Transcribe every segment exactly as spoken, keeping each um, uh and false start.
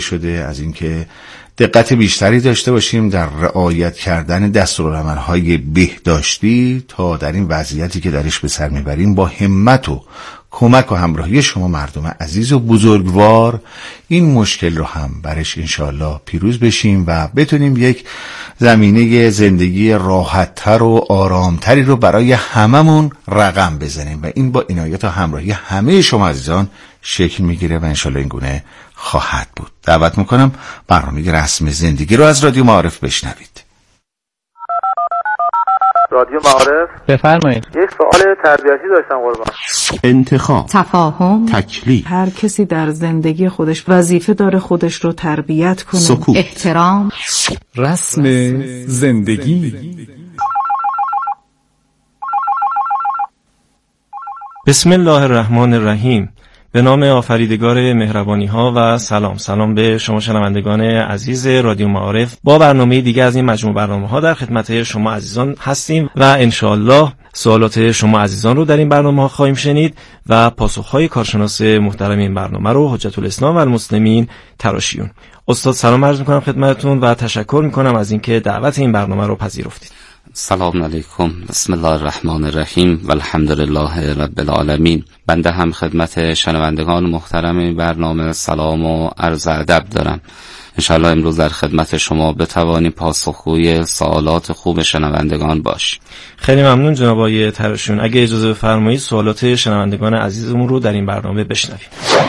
شده از اینکه دقت بیشتری داشته باشیم در رعایت کردن دستورالعمل‌های بهداشتی تا در این وضعیتی که درش به سر میبریم با همت و کمک و همراهی شما مردم عزیز و بزرگوار این مشکل رو هم برش انشاءالله پیروز بشیم و بتونیم یک زمینه زندگی راحت‌تر و آرامتری رو برای هممون رقم بزنیم و این با عنایت و همراهی همه شما عزیزان شکل میگیره و انشاءالله این گونه خواهد بود. دعوت میکنم برنامه رسم زندگی رو از رادیو معارف بشنوید. رادیو معارف، بفرمایید. یک سوال تربیتی داشتم قربان. انتخاب، تفاهم، تکلیف. هر کسی در زندگی خودش وظیفه داره خودش رو تربیت کنه. سکوت، احترام. رسم زندگی. بسم الله الرحمن الرحیم. به نام آفریدگار مهربانی ها و سلام سلام به شما شنوندگان عزیز رادیو معارف. با برنامه دیگه از این مجموع برنامه ها در خدمت شما عزیزان هستیم و انشاءالله سوالات شما عزیزان رو در این برنامه ها خواهیم شنید و پاسخهای کارشناس محترم این برنامه رو حجت الاسلام و المسلمین تراشیون. استاد سلام عرض میکنم خدمتتون و تشکر میکنم از اینکه دعوت این برنامه رو پذیرفتید. سلام علیکم، بسم الله الرحمن الرحیم و الحمدلله رب العالمین. بنده هم خدمت شنوندگان محترم این برنامه سلام و عرض ادب دارم. انشاءالله امروز در خدمت شما بتوانیم پاسخگوی سوالات خوب شنوندگان باش. خیلی ممنون جناب آقای تراشیون. اگه اجازه بفرمایید سوالات شنوندگان عزیزمون رو در این برنامه بشنویم.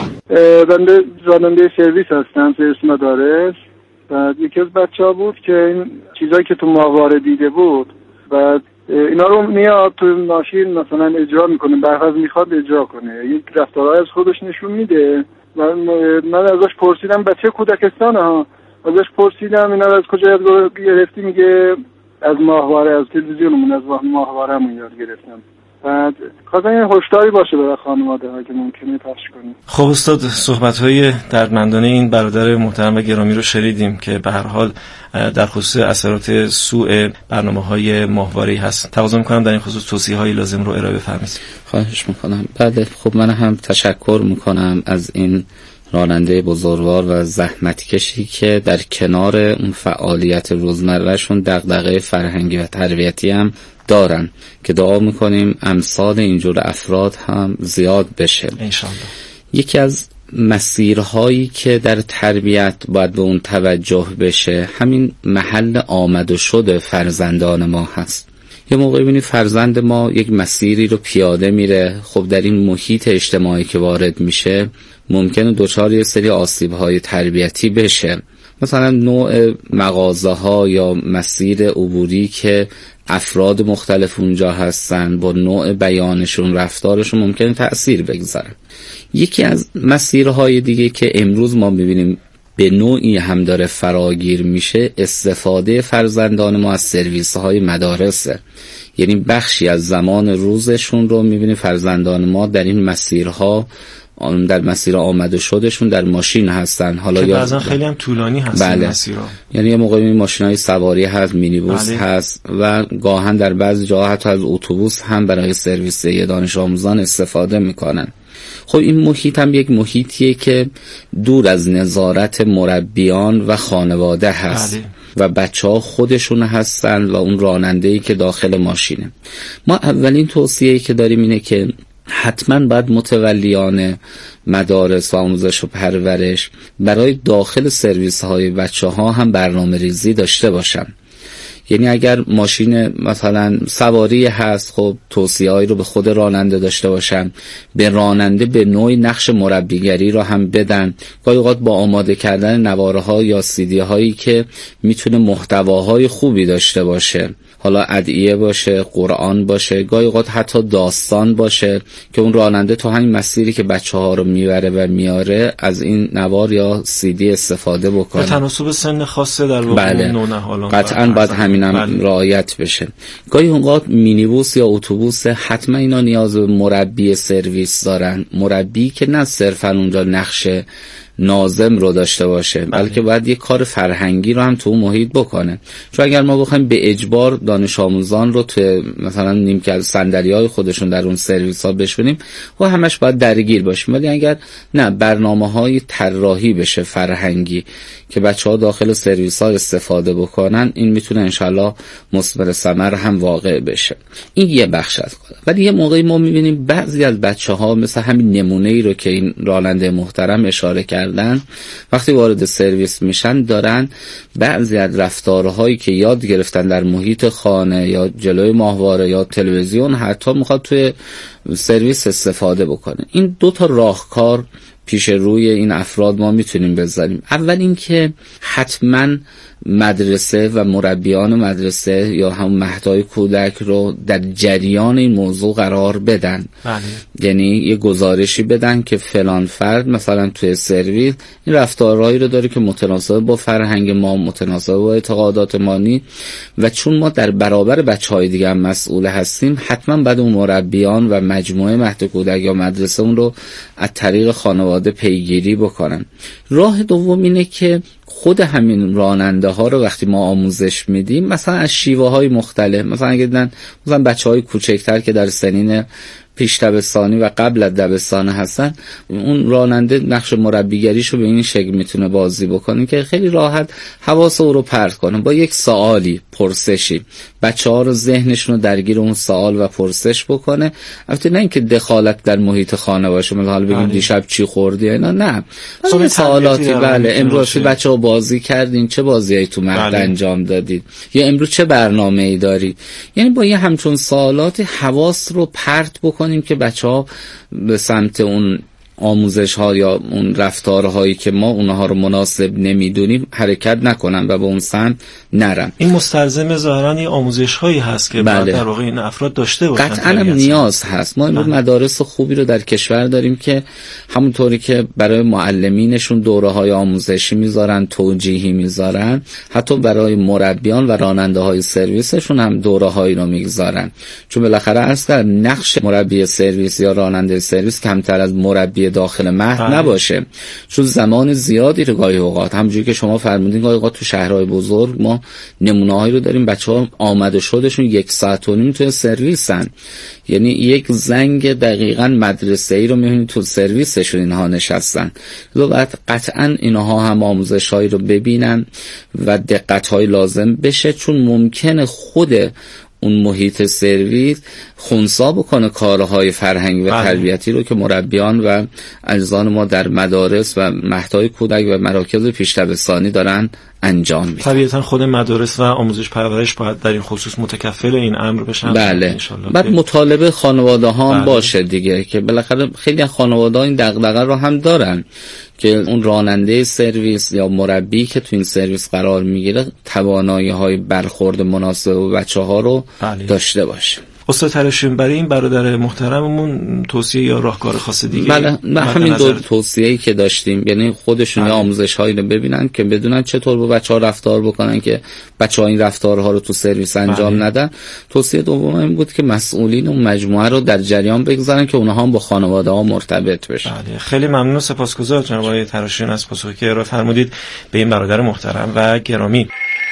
بنده راننده سرویس هستم، سرویس مدارس. بعد یکی از بچه‌ها بود که این چیزایی که تو ماهواره دیده بود بعد اینا رو میاد تو ماشین مثلا اجرا میکنه، برخلاف میخواد اجرا کنه، یک رفتارهای از خودش نشون میده. من من ازش پرسیدم بچه کودکستانه ها، ازش پرسیدم اینا رو از کجا یاد گرفتی؟ میگه از ماهواره، از تلویزیونمون، از ماهواره‌مون یاد گرفتم. بعد خواستم این هشداری باشه برای خانواده ها که ممکنه پخش کنیم. خب استاد، صحبت‌های دردمندانه این برادر محترم و گرامی رو شنیدیم که به هر حال در خصوص اثرات سوء برنامه‌های ماهواره‌ای هست. تقاضا می‌کنم در این خصوص توصیه‌های لازم رو ارائه بفرمایید. خواهش می‌کنم. بعد خب من هم تشکر می‌کنم از این راننده بزرگوار و زحمتکشی که در کنار اون فعالیت روزمرهشون دغدغه فرهنگی و تربیتی هم دارن که دعا میکنیم امثال اینجور افراد هم زیاد بشه انشالله. یکی از مسیرهایی که در تربیت باید به اون توجه بشه همین محل آمد و شد فرزندان ما هست. یه موقع ببینی فرزند ما یک مسیری رو پیاده میره، خب در این محیط اجتماعی که وارد میشه ممکنه دچار یه سری آسیب‌های تربیتی بشه. مثلا نوع مغازه ها یا مسیر عبوری که افراد مختلف اونجا هستن با نوع بیانشون، رفتارشون ممکنه تأثیر بگذاره. یکی از مسیرهای دیگه که امروز ما میبینیم به نوعی هم داره فراگیر میشه استفاده فرزندان ما از سرویس های مدارسه. یعنی بخشی از زمان روزشون رو میبینیم فرزندان ما در این مسیرها، در مسیر آمد و شدشون در ماشین هستن. حالا یا بعضا خیلی هم طولانی هستن. بله. مسیرها، یعنی یه موقعی ماشینای سواری هست، مینیبوس بله. هست و گاهن در بعضی جاها حتی از اتوبوس هم برای سرویس دانش آموزان استفاده میکنن. خب این محیط هم یک محیطیه که دور از نظارت مربیان و خانواده هست بله. و بچه ها خودشون هستن و اون راننده‌ای که داخل ماشینه. ما اولین توصیه‌ای که داریم اینه که حتما باید متولیان مدارس و آموزش و پرورش برای داخل سرویس های بچه ها هم برنامه ریزی داشته باشن. یعنی اگر ماشین مثلا سواری هست، خب توصیه‌ای رو به خود راننده داشته باشن، به راننده به نوعی نقش مربیگری رو هم بدن. گاهی اوقات با آماده کردن نواره‌ها یا سیدی هایی که میتونه محتواهای خوبی داشته باشه، حالا ادعیه باشه، قرآن باشه، گاهی اوقات حتی داستان باشه که اون راننده تو همین مسیری که بچه‌ها رو میبره و میاره از این نوار یا سیدی استفاده بکنه. به تناسب سن خاصه در واقع بله. نونهالان قطعاً باید همینم بله. رعایت بشه. گاهی اوقات مینیبوس یا اتوبوس حتما اینا نیاز به مربی سرویس دارن، مربی که نه صرفاً اونجا نقش ناظم رو داشته باشه، بلکه باید یک کار فرهنگی رو هم تو محیط بکنه. چون اگر ما بخوایم به اجبار دانش آموزان رو تو مثلا نیمکت صندلی‌های خودشون در اون سرویس‌ها بشونیم و همش باید درگیر باشیم، ولی اگر نه برنامه‌های طراحی بشه فرهنگی که بچه‌ها داخل سرویس‌ها استفاده بکنن، این میتونه انشالله مثمر ثمر هم واقع بشه. این یه بخش از کار. ولی یه موقعی ما می‌بینیم بعضی از بچه‌ها مثل همین نمونه‌ای رو که این راننده محترم اشاره کردن، وقتی وارد سرویس میشن دارن بعضی از رفتارهایی که یاد گرفتن در محیط خانه یا جلوی ماهواره یا تلویزیون حتی میخواد توی سرویس استفاده بکنه. این دو تا راهکار پیش روی این افراد ما میتونیم بذاریم. اول اینکه حتما مدرسه و مربیان مدرسه یا هم مهدای کودک رو در جریان این موضوع قرار بدن. بله. یعنی یه گزارشی بدن که فلان فرد مثلا توی سرویس این رفتارهایی رو داره که متناسب با فرهنگ ما، متناسب با اعتقادات ما نی، و چون ما در برابر بچهای دیگه هم مسئول هستیم، حتما بعد اون مربیان و مجموعه مهد کودک یا مدرسه اون رو از طریق خانواده پیگیری بکنن. راه دوم اینه که خود همین راننده ها رو وقتی ما آموزش میدیم، مثلا از شیوه های مختلف، مثلا اگه دیدن مثلا بچه های کوچکتر که در سنین پیش دبستانی و قبل از دبستان هستن، اون راننده نقش مربیگریشو به این شکل میتونه بازی بکنه که خیلی راحت حواس او رو پرت کنه با یک سوالی، پرسشی، بچه ها رو ذهنشون رو درگیر اون سوال و پرسش بکنه. البته نه اینکه دخالت در محیط خانه باشه، مثلا حالا بگیم دیشب چی خوردی اینا، نه، مثلا سوالاتی، بله امروز بچه ها بازی کردین، چه بازیایی تو مهد انجام دادید، یا امروز چه برنامه‌ای دارید. یعنی با یه همچون سوالات حواس رو پرت بکنه کنیم که بچه‌ها به سمت اون آموزش ها یا اون رفتارهایی که ما اونها رو مناسب نمیدونیم حرکت نکنن و به اون سمت نرن. این مستلزم ظاهرا یه آموزش هایی هست که بله. در واقع این افراد داشته باشن. قطعاً هم نیاز هست. ما امروز مدارس خوبی رو در کشور داریم که همونطوری که برای معلمینشون دوره های آموزشی میذارن، توجیهی میذارن، حتی برای مربیان و راننده های سرویسشون هم دوره هایی رو میگذارن. چون بالاخره اصلا نقش مربی سرویس یا راننده سرویس کمتر از مربی داخل مهد نباشه، چون زمان زیادی رو گاهی اوقات همونجوری که شما فرمودین گاهی اوقات تو شهرهای بزرگ ما نمونه‌هایی رو داریم بچه‌ها آمده شدشون یک ساعت و نیم تو سرویسن، یعنی یک زنگ دقیقاً مدرسه‌ای رو می‌بینید تو سرویسشون اینها نشستن. بعد قطعاً اینها هم آموزش‌هایی رو ببینن و دقت‌های لازم بشه، چون ممکنه خود اون محیط سرویس خنثی بکنه کارهای فرهنگی و تربیتی رو که مربیان و اجزان ما در مدارس و مهدهای کودک و مراکز پیش دبستانی دارن انجام میدن. طبیعتا خود مدارس و آموزش پرورش باید در این خصوص متکفل این امر بشن. بله. بعد مطالبه خانواده ها هم بله. باشه دیگه، که بالاخره خیلی خانواده ها این دغدغه رو هم دارن که اون راننده سرویس یا مربی که تو این سرویس قرار میگیره توانایی های برخورد مناسب با بچه‌ها رو بله. داشته باشه. استاد ترشیم برای این برادر محترممون توصیه یا راهکار خاص دیگه؟ بله، همین دو توصیه‌ای که داشتیم، یعنی خودشون بله. آموزش‌هایی رو ببینن که بدونن چطور با بچه‌ها رفتار بکنن که بچه‌ها این رفتارها رو تو سرویس انجام بله. ندن. توصیه دوم این بود که مسئولین اون مجموعه رو در جریان بگذارن که اونها هم با خانواده‌ها مرتبط بشن. بله، خیلی ممنون و سپاسگزار جناب آقای ترشیم از پاسخی که ارائه فرمودید به این برادر محترم و گرامی.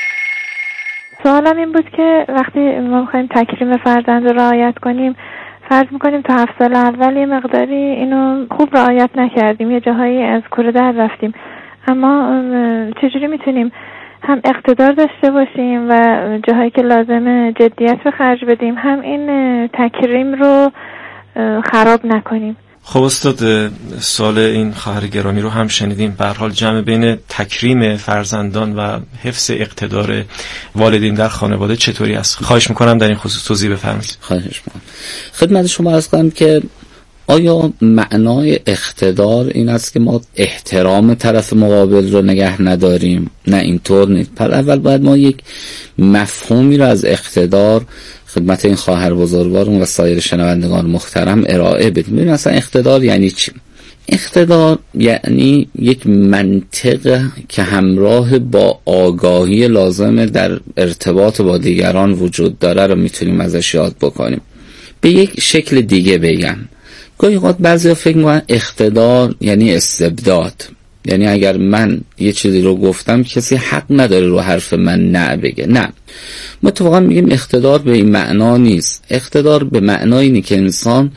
سوالم این بود که وقتی ما می‌خوایم تکریم فرزند رو رعایت کنیم، فرض می‌کنیم تا هفت سال اول یه مقداری اینو خوب رعایت نکردیم، یه جاهایی از کوره در رفتیم، اما چجوری میتونیم هم اقتدار داشته باشیم و جاهایی که لازمه جدیت به خرج بدیم، هم این تکریم رو خراب نکنیم؟ خب استاد، سال این خواهر گرامی رو هم شنیدیم. به هر حال جمع بین تکریم فرزندان و حفظ اقتدار والدین در خانواده چطوری است؟ خواهش میکنم در این خصوص توضیح بفرمایید. خواهش میکنم. خدمت شما عرض کنم که آیا معنای اقتدار این است که ما احترام طرف مقابل رو نگه نداریم؟ نه، اینطور نیست. پر اول باید ما یک مفهومی رو از اقتدار خدمت این خواهر بزرگوارون و سایر شنوندگان محترم ارائه بدیم. ببین اصلا اقتدار یعنی چی؟ اقتدار یعنی یک منطق که همراه با آگاهی لازم در ارتباط با دیگران وجود داره رو میتونیم ازش یاد بکنیم. به یک شکل دیگه بگم، گاهی اوقات بعضیا فکر می‌کنن اقتدار یعنی استبداد. یعنی اگر من یه چیزی رو گفتم کسی حق نداره رو حرف من نه بگه. نه، ما اتفاقا میگیم اقتدار به این معنا نیست. اقتدار به معنای اینه که انسان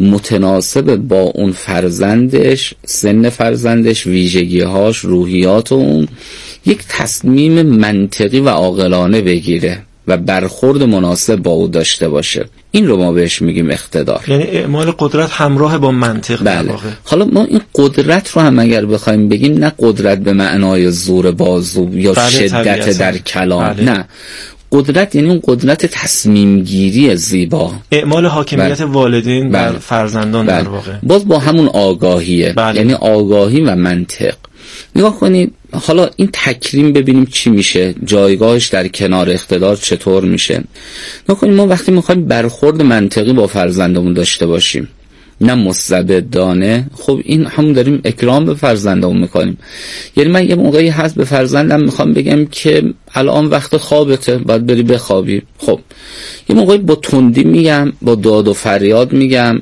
متناسب با اون فرزندش، سن فرزندش، ویژگی‌هاش، روحیات اون یک تصمیم منطقی و عاقلانه بگیره و برخورد مناسب با او داشته باشه. این رو ما بهش میگیم اقتدار، یعنی اعمال قدرت همراه با منطق. بله. حالا ما این قدرت رو هم اگر بخوایم بگیم، نه قدرت به معنای زور بازو یا بله شدت طبیعتا. در کلام بله. نه، قدرت یعنی اون قدرت تصمیم گیری زیبا، اعمال حاکمیت بله. والدین بر بله. فرزندان بله. در واقع باز با همون آگاهیه بله. یعنی آگاهی و منطق. نگاه کنید حالا این تکریم ببینیم چی میشه، جایگاهش در کنار اقتدار چطور میشه. نگاه کنید ما وقتی میخوایم برخورد منطقی با فرزندمون داشته باشیم، نه مستبدانه، خب این هم داریم اکرام به فرزندمون میکنیم. یعنی من یه موقعی هست به فرزندم میخوام بگم که الان وقت خوابته، باید بری بخوابی. خب یه موقعی با تندی میگم، با داد و فریاد میگم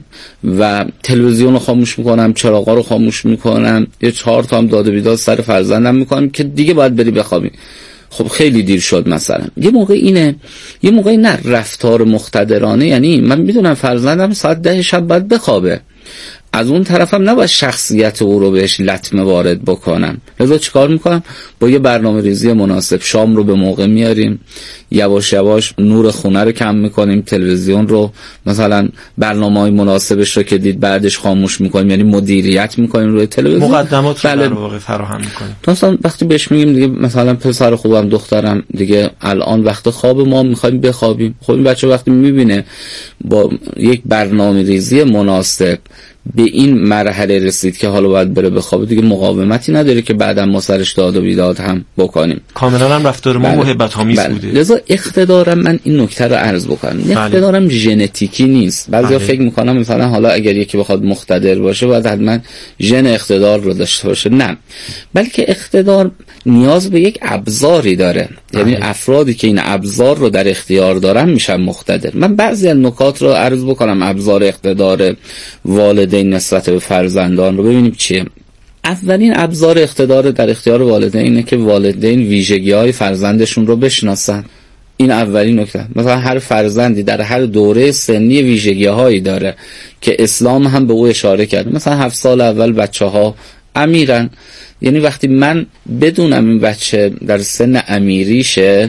و تلویزیون رو خاموش میکنم، چراغا رو خاموش میکنم، یه چهار تا هم داد و بیداد سر فرزندم میکنم که دیگه باید بری بخوابی. خب خیلی دیر شد مثلا. یه موقع اینه، یه موقعی نه، رفتار مقتدرانه، یعنی من میدونم فرزندم ساعت ده شب باید بخوابه، از اون طرفم نباید شخصیت او رو بهش لطمه وارد بکنم. لذا چیکار میکنم؟ با یه برنامه ریزی مناسب شام رو به موقع میاریم، یواش یواش نور خونه رو کم میکنیم، تلویزیون رو مثلا برنامه‌های مناسبش رو که دید بعدش خاموش میکنیم، یعنی مدیریت میکنیم روی تلویزیون، مقدمات رو بله. در واقع فراهم میکنیم. مثلا وقتی بهش میگیم دیگه مثلا پسر خوبم، دخترم، دیگه الان وقت خواب ما، میخوایم بخوابیم. خب این بچه وقتی میبینه با یک برنامه ریزی مناسب به این مرحله رسید که حالا باید بره بخوابه، دیگه مقاومتی نداره که بعداً ما سرش داد و بیداد هم بکنیم. کاملا هم رفتار ما محبت آمیز بله. بوده. لذا اقتدارم، من این نکته رو عرض بکنم، بله. اقتدارم ژنتیکی نیست. بعضیا بله. فکر میکنم مثلا حالا اگر یکی بخواد مقتدر باشه باید حتما ژن اقتدار رو داشته باشه. نه، بلکه اقتدار نیاز به یک ابزاری داره. بله. یعنی افرادی که این ابزار رو در اختیار دارن میشن مقتدر. من بعضی از نکات رو عرض بکنم، ابزار اقتدار والدین نسبت به فرزندان رو ببینیم چیه. اولین ابزار اقتدار در اختیار والدین اینه که والدین ویژگی‌های فرزندشون رو بشناسن. این اولین نکته. مثلا هر فرزندی در هر دوره سنی ویژگی‌هایی داره که اسلام هم به او اشاره کرده. مثلا هفت سال اول بچه‌ها امیرن، یعنی وقتی من بدونم این بچه در سن امیریشه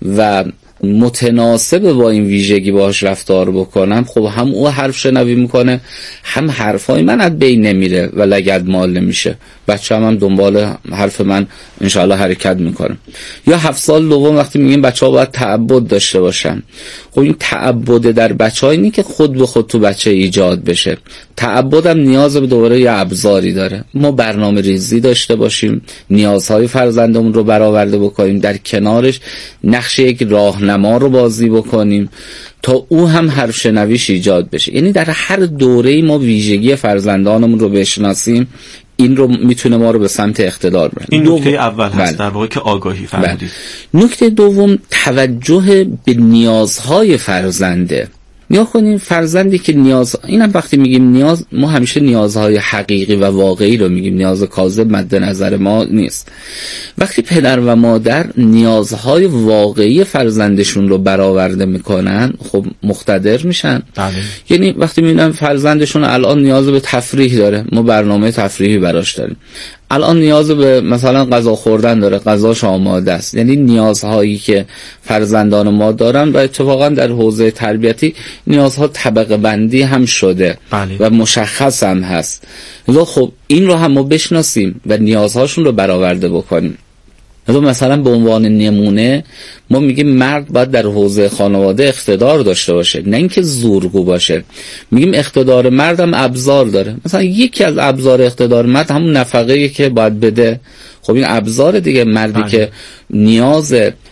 و متناسب با این ویژگی باهاش رفتار بکنم، خب هم او حرف شنوی میکنه، هم حرفای من از بین نمیره و لگدمال نمیشه، بچه هم, هم دنبال حرف من انشاءالله حرکت میکنه. یا هفت سال دوم وقتی میگیم بچه ها باید تعبد داشته باشن، خب این تعبد در بچه ها اینی که خود به خود تو بچه ایجاد بشه. تعبد هم نیاز به دوباره یه ابزاری داره. ما برنامه ریزی داشته باشیم، نیازهای فرزندمون رو برآورده بکنیم، در کنارش نقش یک راهنما رو بازی بکنیم تا او هم حرف شنویش ایجاد بشه. یعنی در هر دوره‌ای ما ویژگی فرزندانمون رو بشناسیم، این رو میتونه ما رو به سمت اقتدار ببره. این نکته اول هست. بله. در واقع که آگاهی فرمودید. بله. نکته دوم توجه به نیازهای فرزنده. نگاه کنیم فرزندی که نیاز، اینم وقتی میگیم نیاز، ما همیشه نیازهای حقیقی و واقعی رو میگیم، نیاز کاذب مد نظر ما نیست. وقتی پدر و مادر نیازهای واقعی فرزندشون رو برآورده میکنن، خب مقتدر میشن. بله. یعنی وقتی میبینن فرزندشون الان نیاز به تفریح داره، ما برنامه تفریحی براش داریم. الان نیاز به مثلا غذا خوردن داره، غذاش آماده است. یعنی نیازهایی که فرزندان ما دارن و اتفاقا در حوزه تربیتی نیازها طبقه بندی هم شده. بله. و مشخص هم هست. لذا خب این رو هم ما بشناسیم و نیازهاشون رو برآورده بکنیم. مثلا به عنوان نمونه ما میگیم مرد باید در حوزه خانواده اقتدار داشته باشه، نه اینکه زورگو باشه. میگیم اقتدار مرد هم ابزار داره. مثلا یکی از ابزار اقتدار مرد همون نفقه‌ای که باید بده. خب این ابزار دیگه، مردی بله. که نیاز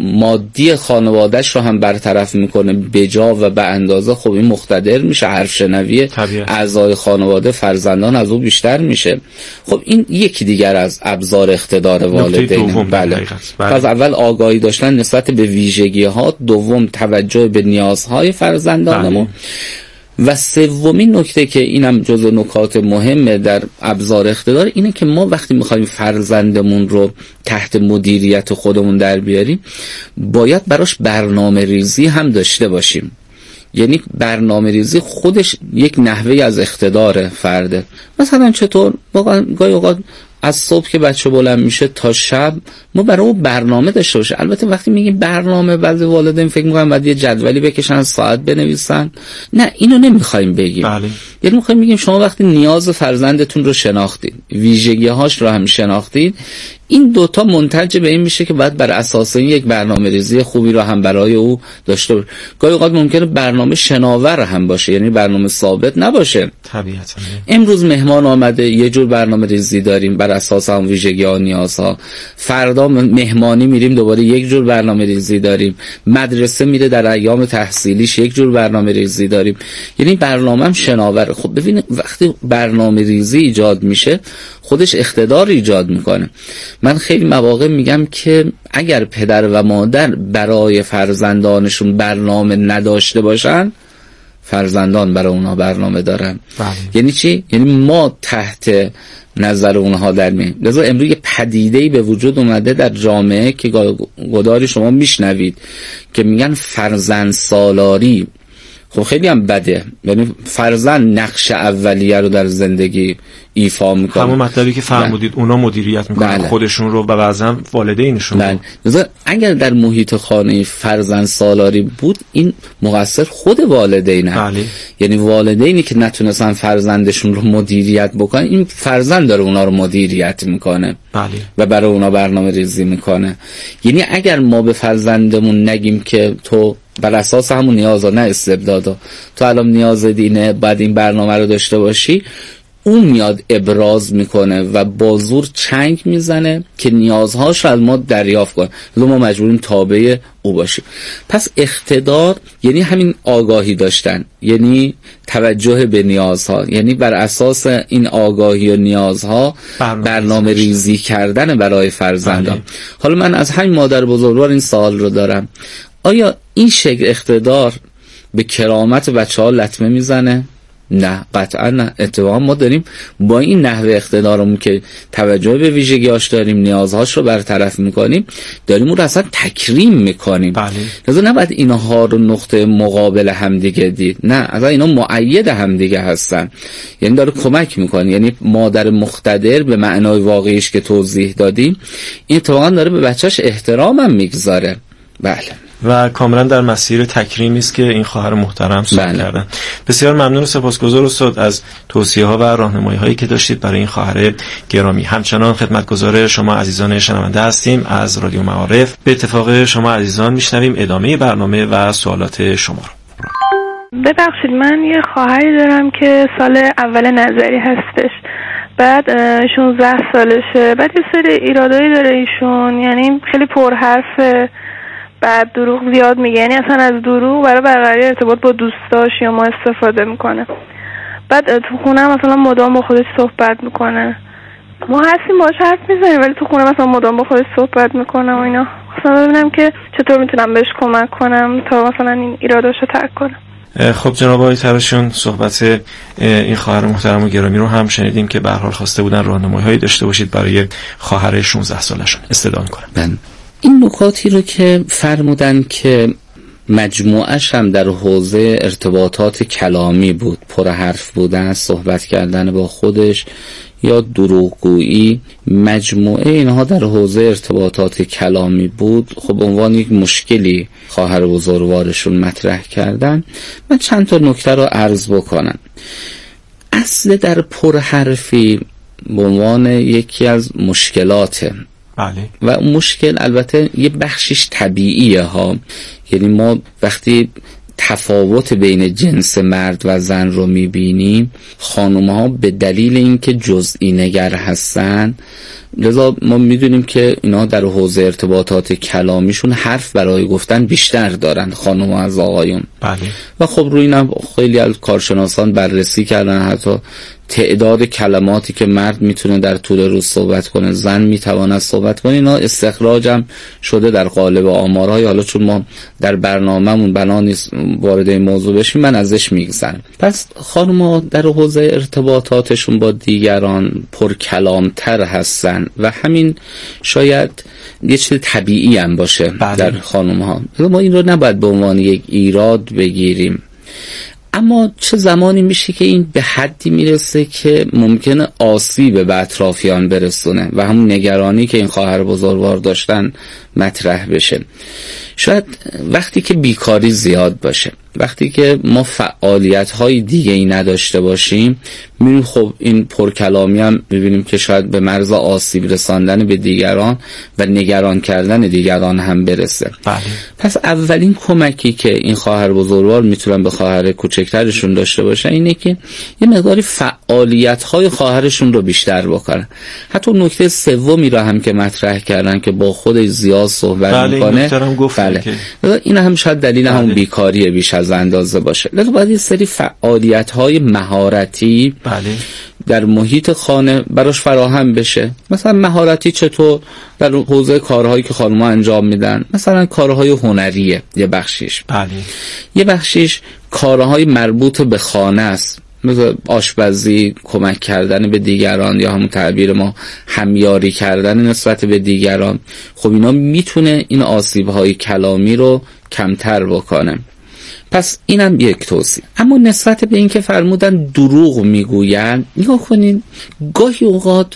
مادی خانوادهش رو هم برطرف میکنه بجا و به اندازه، خب این مقتدر میشه، حرف شنوی اعضای خانواده فرزندان از او بیشتر میشه. خب این یکی دیگر از ابزار اقتدار والدین. بله. پس اول آگاهی داشتن نسبت به ویژگی ها، دوم توجه به نیازهای فرزندانمون. و سومین نکته که اینم جزو نکات مهمه در ابزار اقتدار اینه که ما وقتی میخوایم فرزندمون رو تحت مدیریت خودمون در بیاریم باید براش برنامه ریزی هم داشته باشیم. یعنی برنامه ریزی خودش یک نحوه از اقتدار فرده. مثلا چطور واقعا گاهی اوقات از صبح که بچه بلند میشه تا شب ما برای اون برنامه داشته باشه. البته وقتی میگیم برنامه بعضی والدین فکر میکنن بعد یه جدولی بکشن ساعت بنویسن، نه اینو نمیخوایم بگیم. بله. یعنی میخوایم بگیم شما وقتی نیاز فرزندتون رو شناختید، ویژگی‌هاش رو هم شناختید، این دوتا منتج به این میشه که باید بر اساس این یک برنامه ریزی خوبی رو هم برای او داشته باشه. گاهی اوقات ممکنه برنامه شناور هم باشه، یعنی برنامه ثابت نباشه. طبیعتاً امروز مهمان آمده یه جور برنامه ریزی داریم بر اساس هم ویژگی‌ها و نیازها، فردا مهمانی میریم دوباره یک جور برنامه ریزی داریم، مدرسه میره در ایام تحصیلیش یک جور برنامه ریزی داریم. یعنی برنامه هم شناور. خب ببین وقتی برنامه ریزی ایجاد میشه خودش اقتدار ایجاد میکنه. من خیلی مواقع میگم که اگر پدر و مادر برای فرزندانشون برنامه نداشته باشن فرزندان برای اونها برنامه دارن. بله. یعنی چی؟ یعنی ما تحت نظر اونها در می لذا امروز یه پدیده‌ای به وجود اومده در جامعه که گداری شما میشنوید که میگن فرزند سالاری. خب خیلی هم بده. یعنی فرزند نقش اولیه رو در زندگی ایفا میکنه. همون مطلبی که فرمودید اونا مدیریت میکنن بله. خودشون رو و بعضا والدینشون بله. رو. اگر در محیط خانه فرزند سالاری بود این مقصر خود والدینه. بله. یعنی والدینی که نتونستن فرزندشون رو مدیریت بکنن این فرزند داره اونا رو مدیریت میکنه. بله. و برای اونا برنامه ریزی میکنه. یعنی اگر ما به فرزندمون نگیم که تو بر اساس همون نیازا نه استبدادا تو الان نیاز دینه بعد این برنامه رو داشته باشی، اون میاد ابراز میکنه و با زور چنگ میزنه که نیازهاش رو از ما دریافت کنه، لذا ما مجبوریم تابع او باشیم. پس اقتدار یعنی همین آگاهی داشتن، یعنی توجه به نیازها، یعنی بر اساس این آگاهی و نیازها برنامه, برنامه ریزی کردن برای فرزندان. حالا من از همین مادر بزرگوار این سوال رو دارم، آیا این شکل اقتدار به کرامت بچه ها لطمه میزنه؟ نه قطعا نه. اتفاقا ما داریم با این نحوه اقتدارمون که توجه به ویژگیاش داریم نیازهاش رو برطرف میکنیم داریم اون رو اصلا تکریم میکنیم. بله. لذا نباید اینها رو نقطه مقابل همدیگه دید، نه اصلا اینا مؤید همدیگه هستن. یعنی داره کمک میکنه. یعنی مادر مقتدر به معنای واقعیش که توضیح دادیم این اتفاقا داره به بچهش احترام هم میگذاره. بله. و کاملا در مسیر تکریمی است که این خواهر محترم صحبت کردن. بسیار ممنون و سپاسگزار استاد از توصیه ها و راهنمایی هایی که داشتید برای این خواهر گرامی. همچنان خدمتگزار شما عزیزان شنونده هستیم از رادیو معارف. به اتفاق شما عزیزان میشنویم ادامه برنامه و سوالات شما رو. ببخشید من یه خواهری دارم که سال اول نظری هستش، بعد شانزده سالشه، بعد یه سری ایرادایی داره ایشون، یعنی خیلی پرحرفه، بعد دروغ زیاد میگه، یعنی اصلا از دروغ برای برقراری ارتباط با دوستاش یا ما استفاده میکنه. بعد تو خونه مثلا مدام با خودش صحبت میکنه، ما هستیم باهاش حرف میزنیم ولی تو خونه مثلا مدام با خودش صحبت میکنه و اینا. مثلا ببینم که چطور میتونم بهش کمک کنم تا مثلا این ایراداشو ترک کنم. خب جناب آقای تراشون صحبت این خواهر محترم و گرامی رو هم شنیدیم که به هر حال خواسته بودن راهنمایی‌هایی داشته باشید برای خواهر شانزده سالشون استدعا کنن. این نکاتی رو که فرمودن که مجموعش هم در حوزه ارتباطات کلامی بود، پر حرف بودن، صحبت کردن با خودش یا دروغگویی، مجموعه اینها در حوزه ارتباطات کلامی بود. خب عنوان یک مشکلی خواهر بزرگوارشون مطرح کردن. من چند تا نکته رو عرض بکنم. اصل در پر حرفی به عنوان یکی از مشکلاته. بله. و اون مشکل البته یه بخشش طبیعیه ها. یعنی ما وقتی تفاوت بین جنس مرد و زن رو میبینیم، خانم ها به دلیل اینکه جزئی نگر هستن لذا ما میدونیم که اینا در حوزه ارتباطات کلامیشون حرف برای گفتن بیشتر دارن خانم از آقایون. بله. و خب روی اینم خیلی از کارشناسان بررسی کردن حتی تعداد کلماتی که مرد میتونه در طول روز صحبت کنه، زن میتواند صحبت کنه، اینا استخراج هم شده در قالب آمارهای. حالا چون ما در برنامه‌مون بنا نیست وارد این موضوع بشیم، من ازش میگذرم. پس خانم‌ها در حوزه ارتباطاتشون با دیگران پرکلامتر هستن و همین شاید یه چیز طبیعی هم باشه. بله. در خانم‌ها ما این رو نباید به عنوان یک ایراد بگیریم، اما چه زمانی میشه که این به حدی میرسه که ممکنه آسیب به اطرافیان برسونه و همون نگرانی که این خواهر بزرگوار داشتن مطرح بشه. شاید وقتی که بیکاری زیاد باشه، وقتی که ما فعالیت های دیگه ای نداشته باشیم، میبینیم خب این پرکلامی هم میبینیم که شاید به مرز آسیب رساندن به دیگران و نگران کردن دیگران هم برسه. بله. پس اولین کمکی که این خواهر بزرگوار میتونن به خواهر کوچکترشون داشته باشن اینه که یه مقداری فعالیت های خواهرشون رو بیشتر بکنن. حتی نکته سومی را هم که مطرح کردن که با خودش زیاد صحبت بله میکنه، بله که... این هم شاید دلیل بله. همون بیکاری بیش از اندازه باشه. لذا باید یه سری فعالیت های مهارتی بله. در محیط خانه براش فراهم بشه. مثلا مهارتی چطور؟ در حوزه کارهایی که خانم‌ها انجام میدن، مثلا کارهای هنریه یه بخشیش، بله. یه بخشیش کارهای مربوط به خانه است، مثل آشپزی، کمک کردن به دیگران یا همون تعبیر ما همیاری کردن نسبت به دیگران. خب اینا میتونه این آسیب‌های کلامی رو کمتر بکنه. پس اینم یک توصیه. اما نسبت به این که فرمودن دروغ میگوین، نگاه کنین گاهی اوقات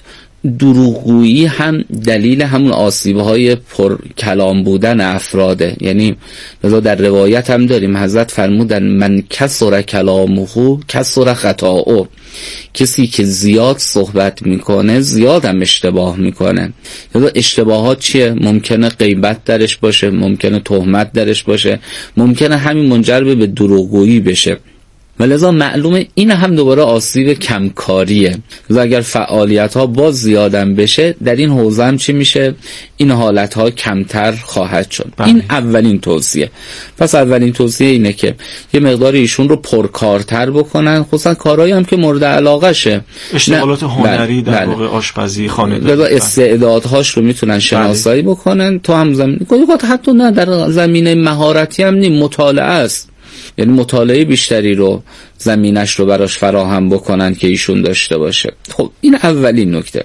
دروغگویی هم دلیل همون آسیب‌های پر کلام بودن افراده. یعنی مثلا در روایت هم داریم حضرت فرمودن من کسر کلامه کسر خطاؤه، کسی که زیاد صحبت میکنه زیاد هم اشتباه میکنه. یا اشتباهات چیه؟ ممکنه غیبت درش باشه، ممکنه تهمت درش باشه، ممکنه همین منجر به دروغگویی بشه. ولذا معلومه این هم دوباره آسیب کمکاریه. لذا اگر فعالیت ها باز زیادن بشه در این حوزه هم چی میشه؟ این حالت ها کمتر خواهد شد. بله. این اولین توصیه. پس اولین توصیه اینه که یه مقدار ایشون رو پرکارتر بکنن، خصوصا کارهایی هم که مورد علاقه شه، اشتغالات هنری بله. در بله. واقع آشپزی، خانه. لذا استعدادهاش رو میتونن شناسایی بله. بکنن. تو هم زمین حتی نه در زمینه مهارتی هم نیم، مطالعه است، یعنی مطالعه بیشتری رو زمینش رو براش فراهم بکنن که ایشون داشته باشه. خب این اولین نکته.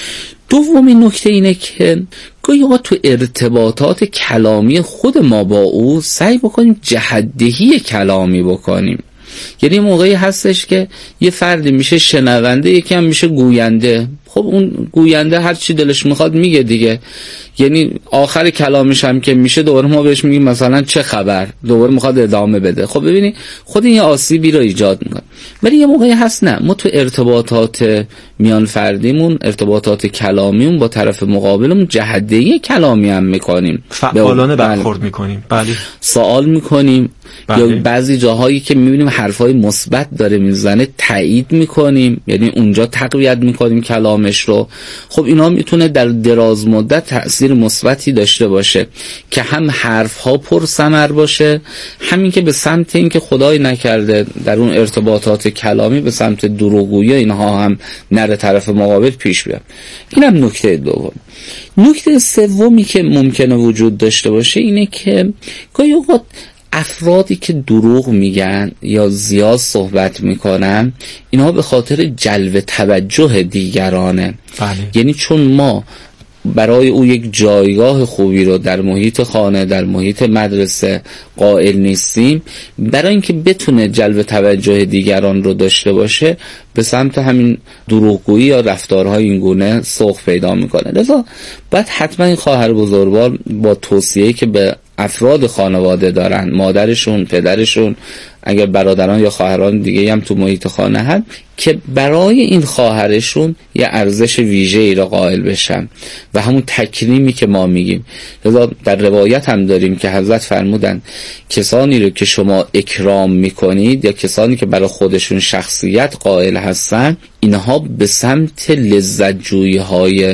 دومین نکته اینه که گاهی اوقات تو ارتباطات کلامی خود ما با او سعی بکنیم جهت‌دهی کلامی بکنیم. یعنی موقعی هستش که یه فردی میشه شنونده، یکی هم میشه گوینده. خب اون گوینده هر چی دلش میخواد میگه دیگه، یعنی آخر کلامش هم که میشه دوباره ما بهش میگیم مثلا چه خبر، دوباره میخواد ادامه بده. خب ببینی خود این یه آسیبی رو ایجاد میکنه. ولی یه موقعی هست نه، ما تو ارتباطات میان فردیمون، ارتباطات کلامیمون با طرف مقابلمون جهت‌دهی کلامی هم میکنیم، فعالانه برخورد میکنیم، بله، سوال میکنیم، بله. یا بعضی جاهایی که میبینیم حرفای مثبت داره میزنه تایید میکنیم، یعنی اونجا تقویت میکنیم کلامش رو. خب اینا میتونه در دراز مدت تأثیر مثبتی داشته باشه که هم حرفها پر ثمر باشه، همین که به سمت این که خدای نکرده در اون ارتباطات کلامی به سمت دروغگویی اینها هم نره طرف مقابل پیش بیاد. اینم نکته دوم. نکته سومی که ممکنه وجود داشته باشه اینه که گاهی اوقات افرادی که دروغ میگن یا زیاد صحبت میکنن، اینها به خاطر جلب توجه دیگرانه. بله. یعنی چون ما برای او یک جایگاه خوبی رو در محیط خانه، در محیط مدرسه قائل نیستیم، برای اینکه بتونه جلب توجه دیگران رو داشته باشه به سمت همین دروغگویی یا رفتارهای این گونه سوق پیدا میکنه. لذا باید حتما این خواهر بزرگوار با توصیه‌ای که به افراد خانواده دارن، مادرشون، پدرشون، اگر برادران یا خواهران دیگه هم تو محیط خانه هست، که برای این خواهرشون یه ارزش ویژه‌ای را قائل بشن و همون تکریمی که ما میگیم. لذا در روایت هم داریم که حضرت فرمودن کسانی رو که شما اکرام میکنید یا کسانی که برای خودشون شخصیت قائل هستن، اینها به سمت لذت جویی های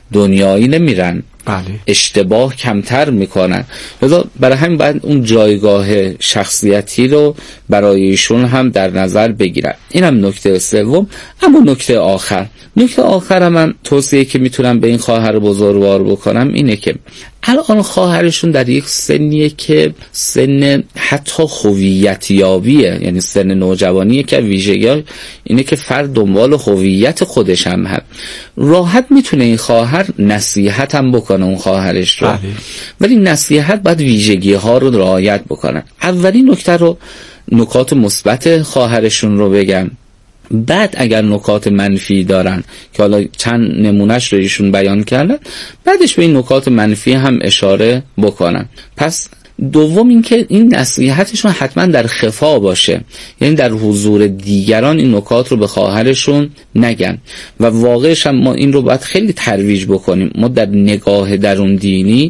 دنیایی نمیرن، بله. اشتباه کمتر میکنن. لذا برای همین باید اون جایگاه شخصیتی رو برای ایشون هم در نظر بگیرن. این هم نکته سوم. اما نکته آخر نکته آخر هم من توصیه که میتونم به این خواهر بزرگوار بکنم اینه که الان خواهرشون در یک سنیه که سن حتی هویت یابیه، یعنی سن نوجوانیه که ویژگی اینه که فرد دنبال هویت خودش هم هست. راحت میتونه این خواهر نصیحت هم بکنه اون خواهرش رو، ولی نصیحت باید ویژگی ها رو رعایت بکنن. اولین نکته رو نکات مثبت خواهرشون رو بگم، بعد اگر نکات منفی دارن که حالا چند نمونهش رو ایشون بیان کردن، بعدش به این نکات منفی هم اشاره بکنن. پس دوم این که این نصیحتشون حتما در خفا باشه، یعنی در حضور دیگران این نکات رو به خواهرشون نگن. و واقعش هم ما این رو باید خیلی ترویج بکنیم. ما در نگاه درون دینی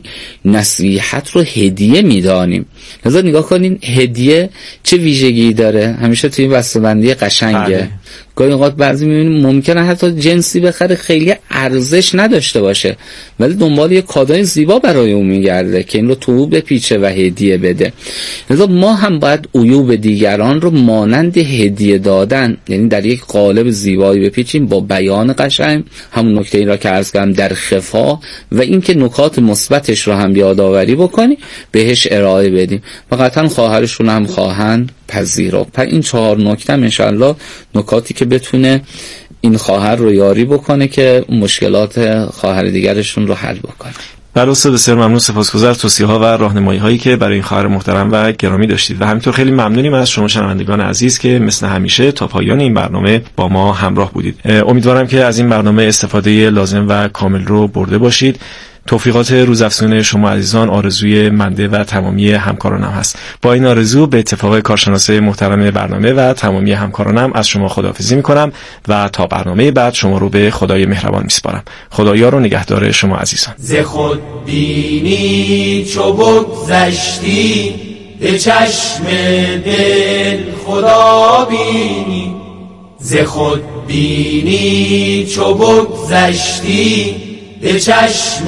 نصیحت رو هدیه میدانیم. لذا نگاه کنین هدیه چه ویژگی داره. همیشه توی بسته‌بندی قشنگه. گاهی اوقات بعضی می‌بینیم ممکنه حتی جنسی بخره خیلی ارزش نداشته باشه، ولی دنبال یه کادوی زیبا برای اون میگرده که این رو تو بپیچه و هدیه بده. لذا ما هم باید عیوب دیگران رو مانند هدیه دادن، یعنی در یک قالب زیبایی بپیچیم با بیان قشنگ، همون نکته این را که عرض کردم در خفا، و اینکه نکات مثبتش رو هم یادآوری بکنی بهش ارائه بدیم و قطعا خواهرشون هم خواهند پذیرفت. پس این چهار نکته انشالله نکاتی که بتونه این خواهر رو یاری بکنه که مشکلات خواهر دیگرشون رو حل بکنه. بله استاد، بسیار ممنون، سپاسگزار توصیه‌ها و راهنمایی هایی که برای این خواهر محترم و گرامی داشتید و همینطور خیلی ممنونیم از شما شنوندگان عزیز که مثل همیشه تا پایان این برنامه با ما همراه بودید. امیدوارم که از این برنامه استفاده لازم و کامل رو برده باشید. توفیقات روزافزون شما عزیزان آرزوی منده و تمامی همکارانم هست. با این آرزو به اتفاق کارشناس محترم برنامه و تمامی همکارانم از شما خداحافظی میکنم و تا برنامه بعد شما رو به خدای مهربان میسپارم. خدایا رو نگهدار شما عزیزان. ز خود بینی چو بگذشتی به چشم دل خدا بینی، ز خود بینی چو بگذشتی به چشم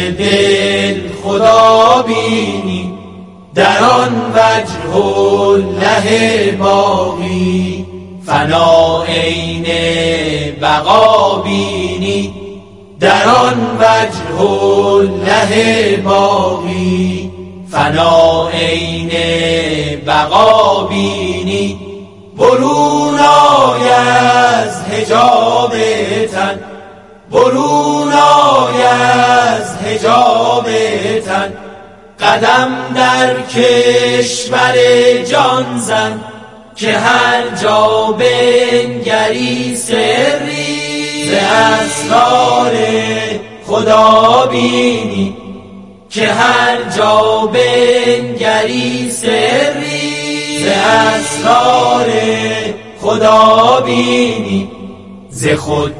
دل خدا بینی، در آن وجه الله باقی فنا عین بقا بینی، در آن وجه الله باقی فنا عین بقا بینی، برون آی از حجاب تن، برون آی از حجاب تن، قدم در کشور جان زن که هر جا بنگری سری ز اسرار خدا بینی، که هر جا بنگری سری ز اسرار خدا بینی، ز خود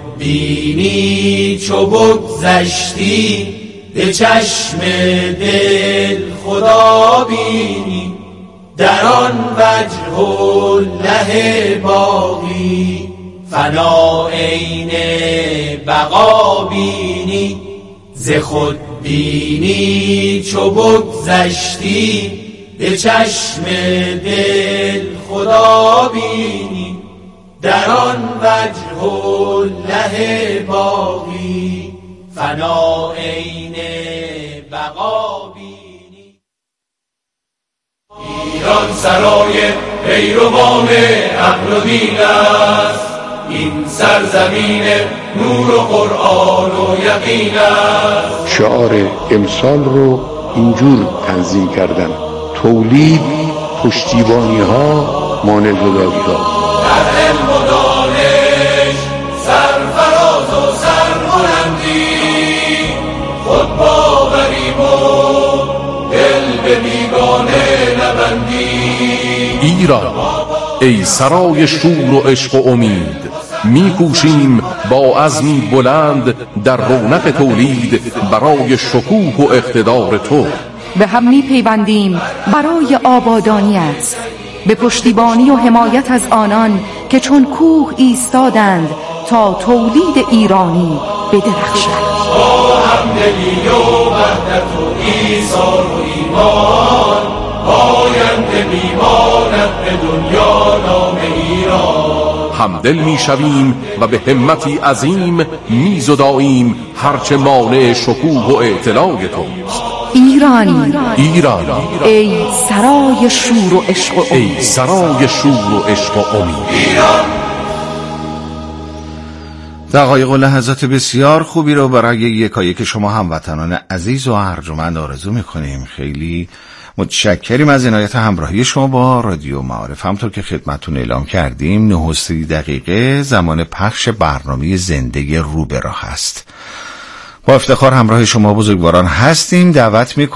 بینی چو بگذشتی به چشم دل خدا بینی، در آن وجه الله باقی فنا عین بقا بینی، ز خود بینی چو بگذشتی به چشم دل خدا بینی، در آن وجه الله باقی فنا عین بقا بینی. ایران سرای پیروان عقل و دین است، این سرزمین نور و قرآن و یقین است. شعار امسال رو اینجور تنظیم کردن: تولید، پشتیبانی ها، مانع‌زدایی ها. در علم و دانش سرفراز و سربلندی، خود باوریم و دل به بیگانه نبندی. ایران ای سرای شور و عشق و امید، می کوشیم با عزمی بلند در رونق تولید برای شکوه و اقتدار تو. به هم می پیوندیم برای آبادانیت، به پشتیبانی و حمایت از آنان که چون کوه ایستادند تا تولید ایرانی بدرخشد. با همدلی و وحدت و ایثار و ایمان آینده میماند به دنیا نام ایران. همدل میشویم و به همتی عظیم میزداییم هرچه مانع شکوه و اعتلاع توست. ایران ایران ای سرای شور و عشق و امید، ای سرای شور و عشق و امید. ایران دقایق و لحظات بسیار خوبی رو برای یکایک شما هموطنان عزیز و ارجمند آرزو میکنیم. خیلی متشکریم از عنایت همراهی شما با رادیو معارف. همطور که خدمتتون اعلام کردیم نه و سی دقیقه زمان پخش برنامه زنده رو به راه است. با افتخار همراه شما بزرگواران هستیم. دعوت میکنیم